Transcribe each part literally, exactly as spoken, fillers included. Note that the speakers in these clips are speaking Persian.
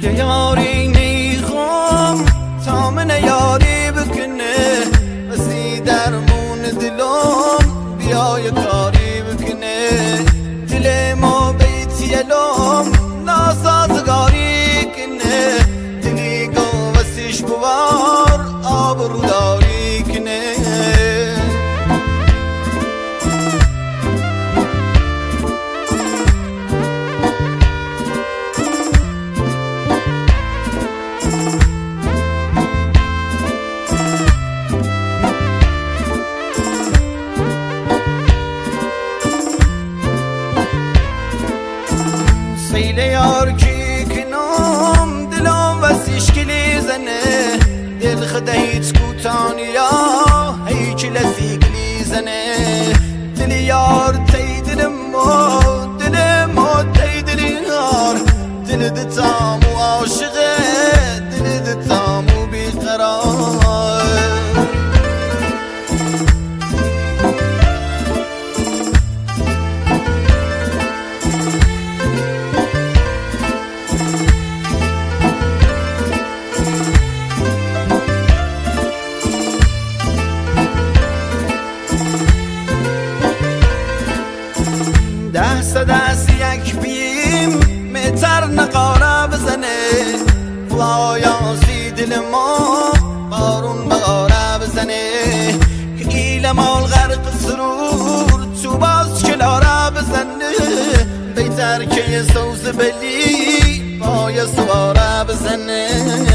که یاری میخوام تا من یاری بکنه بسی درمون دلم بیای کاری بکنه دل ما بیتی الام ناسازگاری کنه دلی گو وسیش بوار آبرو داری کنه سیل یار کی کنم دلم وسیش کلی زنه دل خدا هیچ کوتانیا هیچ لسی کلی زنه دل یار تی دل ما دل ما تی دل یار دل دتامو عاشقه دل دتامو بیقرار ده صد از یک بیم متر نقاره بزنه فلایاسی دل ما بارون بقاره بزنه که ایل مال غرق سرور تو باز کلاره بزنه بیتر که یه سوز بلی پای سواره بزنه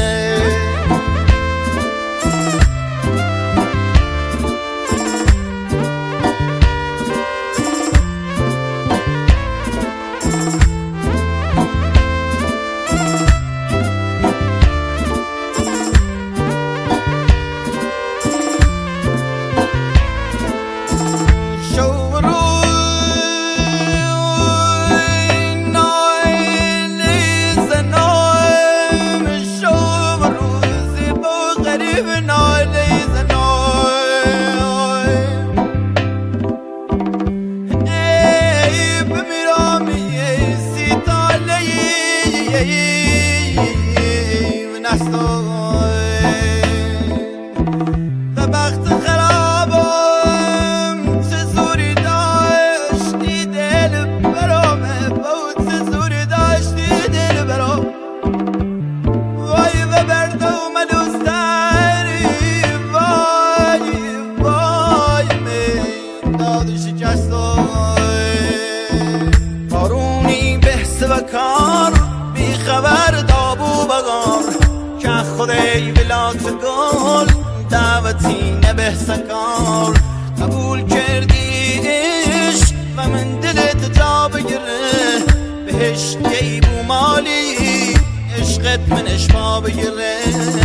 به بخت خرابم چه زوری داشتی دل برامه بود چه زوری داشتی دل برام وای و بردم دوستری وای وای من داد شکست بارونی بحث و کار بی خبر دابو بگار که خدای ولات گل دعوتی نبه سکار قبول کردیش و من دلت جا بگیره بهش دیبو مالی عشقت من اشما بگیره